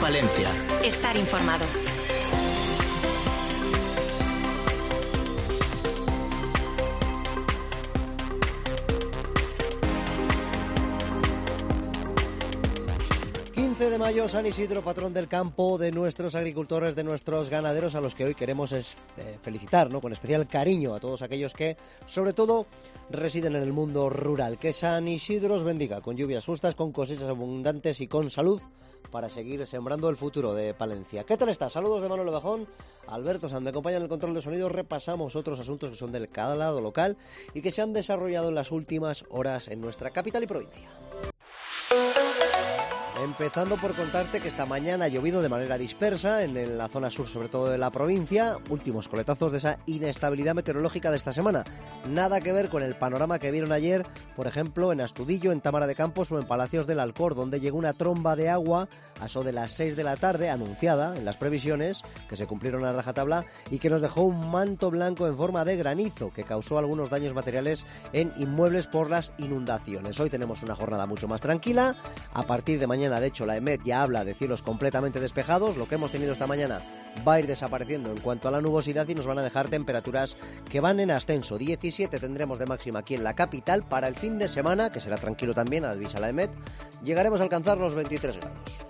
Palencia. Estar informado. De mayo, San Isidro, patrón del campo, de nuestros agricultores, de nuestros ganaderos, a los que hoy queremos felicitar, ¿no?, con especial cariño a todos aquellos que, sobre todo, residen en el mundo rural. Que San Isidro os bendiga, con lluvias justas, con cosechas abundantes y con salud, para seguir sembrando el futuro de Palencia. ¿Qué tal estás? Saludos de Manuel Bajón, Alberto Sanz me acompaña en el control de sonido. Repasamos otros asuntos que son del cada lado local y que se han desarrollado en las últimas horas en nuestra capital y provincia. Empezando por contarte que esta mañana ha llovido de manera dispersa en la zona sur, sobre todo de la provincia. Últimos coletazos de esa inestabilidad meteorológica de esta semana. Nada que ver con el panorama que vieron ayer, por ejemplo, en Astudillo, en Támara de Campos o en Palacios del Alcor, donde llegó una tromba de agua a eso de las 6 de la tarde, anunciada en las previsiones, que se cumplieron a rajatabla, y que nos dejó un manto blanco en forma de granizo, que causó algunos daños materiales en inmuebles por las inundaciones. Hoy tenemos una jornada mucho más tranquila. A partir de mañana, de hecho, la EMET ya habla de cielos completamente despejados. Lo que hemos tenido esta mañana va a ir desapareciendo en cuanto a la nubosidad y nos van a dejar temperaturas que van en ascenso. 17 tendremos de máxima aquí en la capital. Para el fin de semana, que será tranquilo también, avisa la EMET, llegaremos a alcanzar los 23 grados.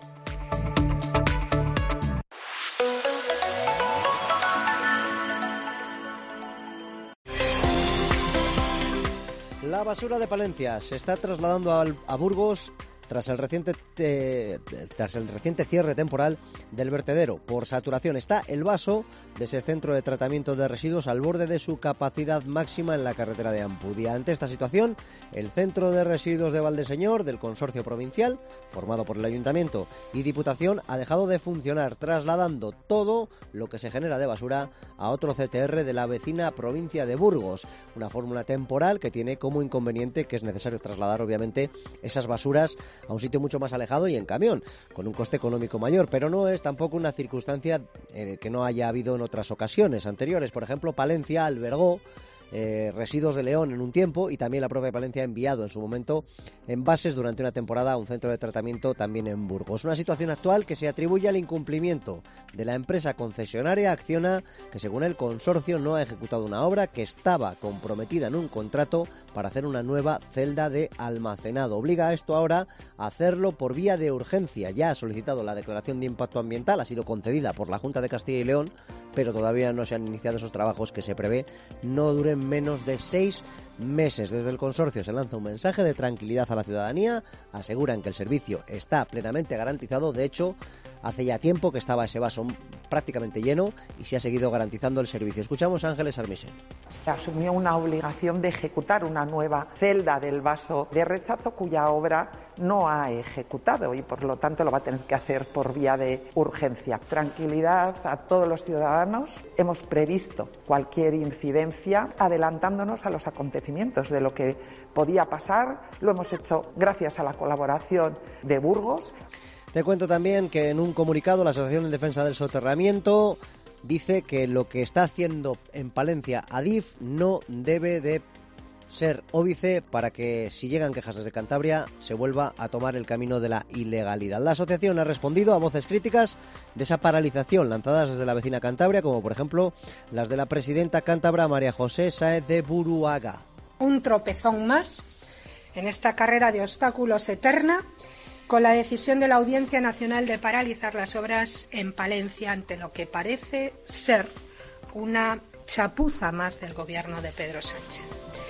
La basura de Palencia se está trasladando a Burgos tras el reciente cierre temporal del vertedero. Por saturación está el vaso de ese centro de tratamiento de residuos al borde de su capacidad máxima en la carretera de Ampudia. Ante esta situación, el centro de residuos de Valdeseñor del consorcio provincial, formado por el Ayuntamiento y Diputación, ha dejado de funcionar, trasladando todo lo que se genera de basura a otro CTR de la vecina provincia de Burgos. Una fórmula temporal que tiene como inconveniente que es necesario trasladar, obviamente, esas basuras a un sitio mucho más alejado y en camión, con un coste económico mayor, pero no es tampoco una circunstancia que no haya habido en otras ocasiones anteriores. Por ejemplo, Palencia albergó residuos de León en un tiempo, y también la propia Palencia ha enviado en su momento envases durante una temporada a un centro de tratamiento también en Burgos. Una situación actual que se atribuye al incumplimiento de la empresa concesionaria Acciona, que según el consorcio no ha ejecutado una obra que estaba comprometida en un contrato para hacer una nueva celda de almacenado. Obliga a esto ahora a hacerlo por vía de urgencia. Ya ha solicitado la declaración de impacto ambiental, ha sido concedida por la Junta de Castilla y León, pero todavía no se han iniciado esos trabajos que se prevé no duren menos de 6 meses. Desde el consorcio se lanza un mensaje de tranquilidad a la ciudadanía, aseguran que el servicio está plenamente garantizado. De hecho, hace ya tiempo que estaba ese vaso prácticamente lleno y se ha seguido garantizando el servicio. Escuchamos a Ángeles Armisen. Se asumió una obligación de ejecutar una nueva celda del vaso de rechazo cuya obra no ha ejecutado y por lo tanto lo va a tener que hacer por vía de urgencia. Tranquilidad a todos los ciudadanos. Hemos previsto cualquier incidencia adelantándonos a los acontecimientos de lo que podía pasar. Lo hemos hecho gracias a la colaboración de Burgos. Te cuento también que en un comunicado la Asociación en Defensa del Soterramiento dice que lo que está haciendo en Palencia Adif no debe de ser óbice para que, si llegan quejas desde Cantabria, se vuelva a tomar el camino de la ilegalidad. La asociación ha respondido a voces críticas de esa paralización lanzadas desde la vecina Cantabria, como por ejemplo las de la presidenta cántabra María José Sáez de Buruaga. Un tropezón más en esta carrera de obstáculos eterna, con la decisión de la Audiencia Nacional de paralizar las obras en Palencia ante lo que parece ser una chapuza más del gobierno de Pedro Sánchez.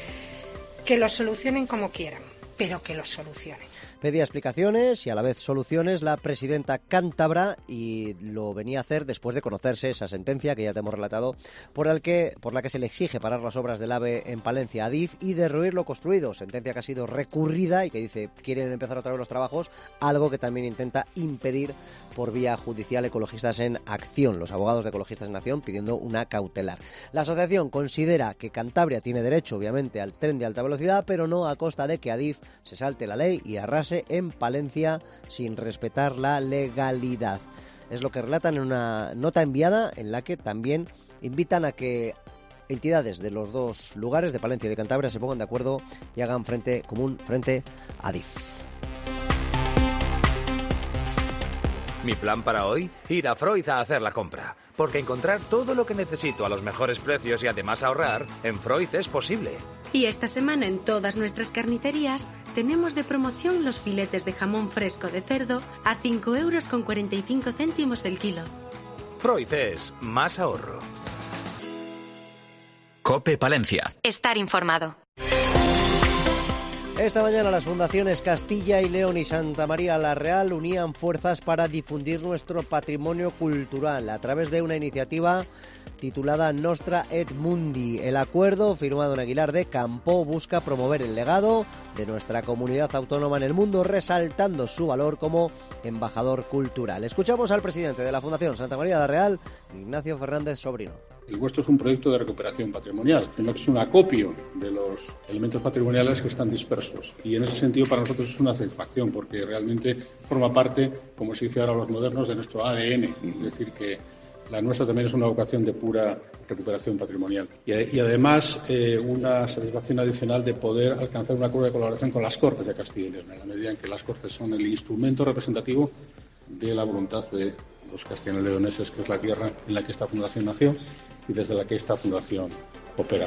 Que lo solucionen como quieran, pero que lo solucionen. Pedía explicaciones y a la vez soluciones la presidenta cántabra, y lo venía a hacer después de conocerse esa sentencia que ya te hemos relatado, por la que se le exige parar las obras del AVE en Palencia a Adif y derruir lo construido. Sentencia que ha sido recurrida y que dice quieren empezar otra vez los trabajos, algo que también intenta impedir por vía judicial Ecologistas en Acción, los abogados de Ecologistas en Acción pidiendo una cautelar. La asociación considera que Cantabria tiene derecho, obviamente, al tren de alta velocidad, pero no a costa de que Adif se salte la ley y arrase en Palencia sin respetar la legalidad. Es lo que relatan en una nota enviada en la que también invitan a que entidades de los dos lugares, de Palencia y de Cantabria, se pongan de acuerdo y hagan frente común frente a Adif. Mi plan para hoy, ir a Freud a hacer la compra. Porque encontrar todo lo que necesito a los mejores precios y además ahorrar, en Freud es posible. Y esta semana en todas nuestras carnicerías tenemos de promoción los filetes de jamón fresco de cerdo a 5,45 € el kilo. Freud es más ahorro. COPE Palencia. Estar informado. Esta mañana las fundaciones Castilla y León y Santa María la Real unían fuerzas para difundir nuestro patrimonio cultural a través de una iniciativa titulada Nostra et Mundi. El acuerdo, firmado en Aguilar de Campo, busca promover el legado de nuestra comunidad autónoma en el mundo, resaltando su valor como embajador cultural. Escuchamos al presidente de la Fundación Santa María la Real, Ignacio Fernández Sobrino. El vuestro es un proyecto de recuperación patrimonial, que es un acopio de los elementos patrimoniales que están dispersos. Y en ese sentido para nosotros es una satisfacción, porque realmente forma parte, como se dice ahora a los modernos, de nuestro ADN. Es decir, que la nuestra también es una vocación de pura recuperación patrimonial. Y además una satisfacción adicional de poder alcanzar un acuerdo de colaboración con las Cortes de Castilla y León, en la medida en que las Cortes son el instrumento representativo de la voluntad de los castellano-leoneses, que es la tierra en la que esta fundación nació y desde la que esta fundación opera.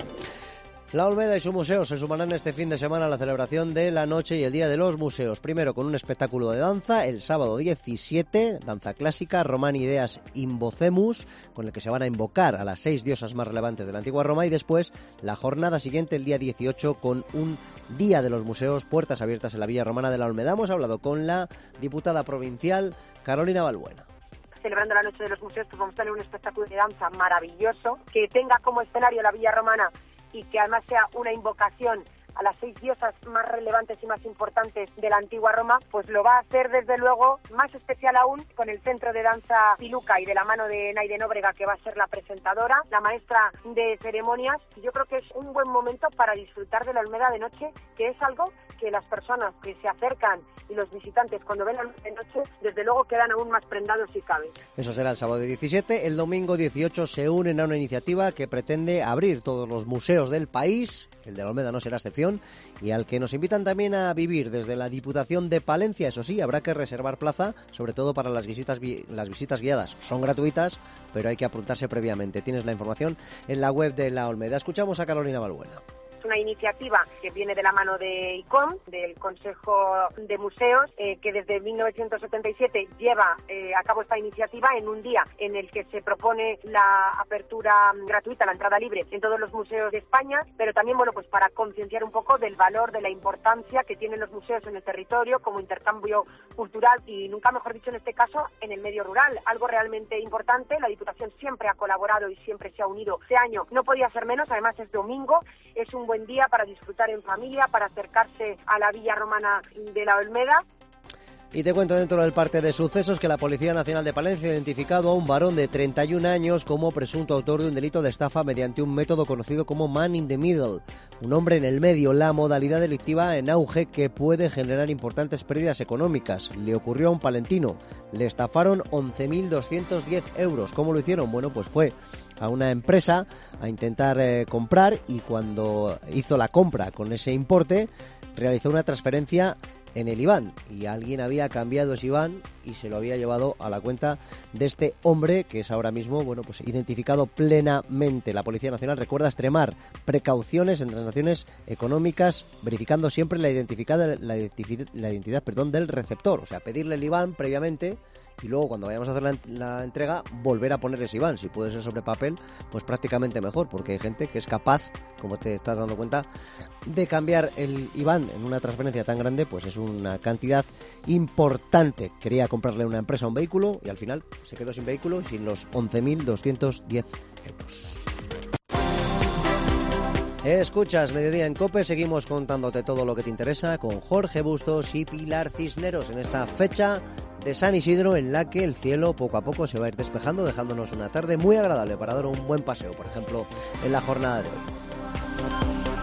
La Olmeda y su museo se sumarán este fin de semana a la celebración de la noche y el Día de los Museos. Primero con un espectáculo de danza, el sábado 17, danza clásica, Romani Ideas Invocemus, con el que se van a invocar a las 6 diosas más relevantes de la antigua Roma, y después la jornada siguiente, el día 18, con un Día de los Museos, puertas abiertas en la Villa Romana de la Olmeda. Hemos hablado con la diputada provincial Carolina Balbuena. Celebrando la Noche de los Museos, pues vamos a tener un espectáculo de danza maravilloso, que tenga como escenario la Villa Romana y que además sea una invocación a las 6 diosas más relevantes y más importantes de la antigua Roma, pues lo va a hacer desde luego más especial aún con el Centro de Danza Piluca y de la mano de Naide Nóbrega, que va a ser la presentadora, la maestra de ceremonias. Yo creo que es un buen momento para disfrutar de la Olmeda de noche, que es algo que las personas que se acercan y los visitantes cuando ven la Olmeda de noche, desde luego quedan aún más prendados si cabe. Eso será el sábado 17. El domingo 18 se unen a una iniciativa que pretende abrir todos los museos del país. El de la Olmeda no será excepción, y al que nos invitan también a vivir desde la Diputación de Palencia. Eso sí, habrá que reservar plaza, sobre todo para las visitas guiadas. Son gratuitas, pero hay que apuntarse previamente. Tienes la información en la web de la Olmeda. Escuchamos a Carolina Balbuena. Una iniciativa que viene de la mano de ICOM, del Consejo de Museos, que desde 1977 lleva a cabo esta iniciativa en un día en el que se propone la apertura gratuita, la entrada libre en todos los museos de España, pero también, bueno, pues para concienciar un poco del valor, de la importancia que tienen los museos en el territorio como intercambio cultural y, nunca mejor dicho en este caso, en el medio rural. Algo realmente importante. La Diputación siempre ha colaborado y siempre se ha unido. Este año no podía ser menos, además es domingo, es un buen día para disfrutar en familia, para acercarse a la Villa Romana de la Olmeda. Y te cuento dentro del parte de sucesos que la Policía Nacional de Palencia ha identificado a un varón de 31 años como presunto autor de un delito de estafa mediante un método conocido como man in the middle. Un hombre en el medio, la modalidad delictiva en auge que puede generar importantes pérdidas económicas. Le ocurrió a un palentino. Le estafaron 11.210 euros. ¿Cómo lo hicieron? Bueno, pues fue a una empresa a intentar comprar, y cuando hizo la compra con ese importe realizó una transferencia en el IBAN, y alguien había cambiado ese IBAN y se lo había llevado a la cuenta de este hombre, que es ahora mismo, bueno, pues identificado plenamente. La Policía Nacional recuerda extremar precauciones en transacciones económicas, verificando siempre la identidad del receptor, o sea, pedirle el IBAN previamente y luego cuando vayamos a hacer la entrega volver a poner ese IBAN. Si puede ser sobre papel, pues prácticamente mejor, porque hay gente que es capaz, como te estás dando cuenta, de cambiar el IBAN en una transferencia tan grande. Pues es una cantidad importante. Quería comprarle a una empresa un vehículo y al final se quedó sin vehículo y sin los 11.210 euros. Escuchas Mediodía en COPE, seguimos contándote todo lo que te interesa con Jorge Bustos y Pilar Cisneros en esta fecha de San Isidro, en la que el cielo poco a poco se va a ir despejando, dejándonos una tarde muy agradable para dar un buen paseo, por ejemplo, en la jornada de hoy.